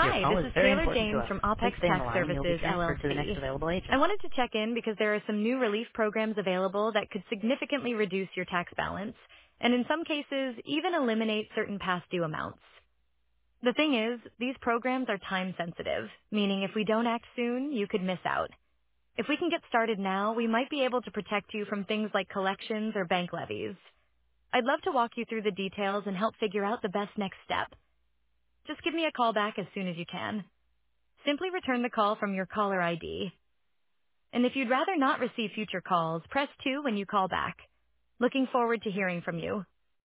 Your Hi, call this is is very Taylor important to James us. from Please Opex stay on the Tax line and you'll be Services, transferred to the next LLC. available I agent. wanted to check in because there are some new relief programs available that could significantly reduce your tax balance, and in some cases, even eliminate certain past due amounts. The thing is, these programs are time sensitive, meaning if we don't act soon, you could miss out. If we can get started now, we might be able to protect you from things like collections or bank levies. I'd love to walk you through the details and help figure out the best next step. Just give me a call back as soon as you can. Simply return the call from your caller ID. And if you'd rather not receive future calls, press 2 when you call back. Looking forward to hearing from you.